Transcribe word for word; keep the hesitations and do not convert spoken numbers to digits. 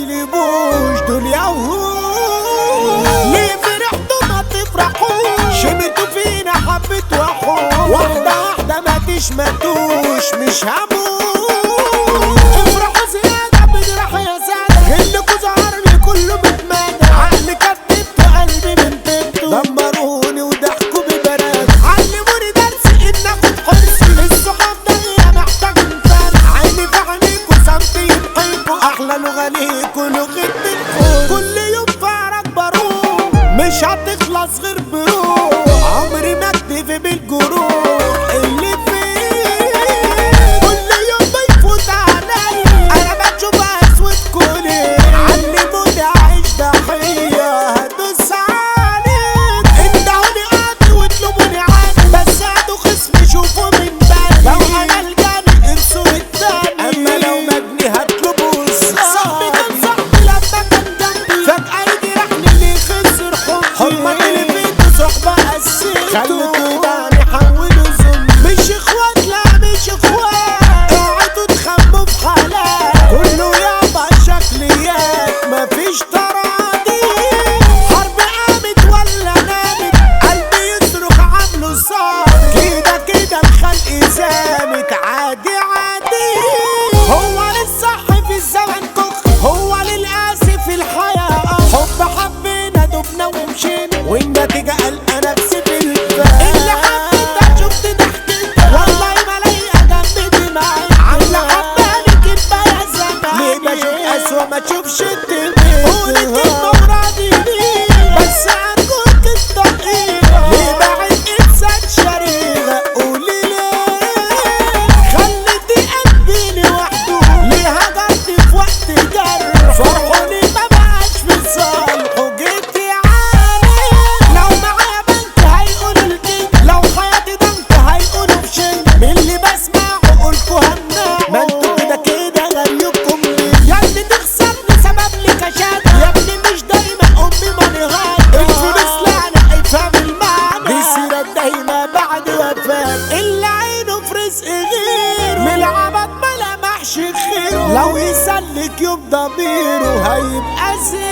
يغلبوش دول يهود. ليه فرحتوا ما تفرحوش؟ شمتوا فينا حبة وحوش، واحدة واحدة ما تشمتوش مش هموت. افرحوا زيادة بجرح يا سادة، غلكوا ظهرني كله متمادى، عقلي كدبتوا قلبي من طيبته، دمروني وضحكوا ببنات، علموني درس ان اخد حرصي، الصحاب ده هي محتاج انسان، عيني في عينيكوا صمتي يبقيكوا، احلى لغة ليكوا لغة الخوف، كل يوم فارق بروح مش هتخلص غير بروح، عمري ما اكتفي بالجروح اللي فيه، كل يوم بيفوت عليا انا بشوف اسود كلي، علموني اعيش ضحية هدوس عليك، اندهوني قاضي واطلبوني عادي، بس هاتوا خصمي شوفوا من بالي، لو انا الجاني انسوا التاني، اما لو مجني هطلبوا صاحبي كان صاحبي لما كان جنبي، فجأة يجي رحني اللي خسر حبي، هما اللي فيكوا صحبة قسيتوا، خليتوا تاني حولوا ظلم، مش اخوات لا مش اخوات، اوعدوا تخبوا في حالات، كله يابا شكليات مفيش تراضي، حرب قامت ولا نامت، قلبي يصرخ عامله صار، كده كده الخلق زامت عادي عادي، هو للصح في الزمن كخ، هو للقاسي في الحياة حب، حبينا دبنا ومشينا، والنتيجة قلقة نفسي في البال، اللي حبيتها شفت ضحكتها، والله ما لاقية جنب دماغي، عاملة حبالي كدبة يا زمان، ليه بشوف أسوأ ما تشوفش الدنيا، قولي كلمة وراضي بيها، بس أرجوك الدقيقة، ليه بعد إنسان شريرة، قولي ليه خليتي قلبي لوحده، ليه هجرتي في وقت جرح، فرحوني ما بقاش في صالحه، جيتي عالي، لو معايا بنك هيقولوا الكيك، لو حياتي دنك هيقولوا بشيء، من اللي بسمعه قولكوا همنعه، ما انتوا كده كده غيركم ليه، يا ابني تخسرني سبب لي كشادة، يا ابني مش دايما امي ماني غاية، الفلوس لعنة افهم المعنى، دي سيرة دايما بعد وفاة، اللي عينه في رزق غيره، من العبط ما لمحش خيره، لو يسلك يوم ضميره هيبقى زين.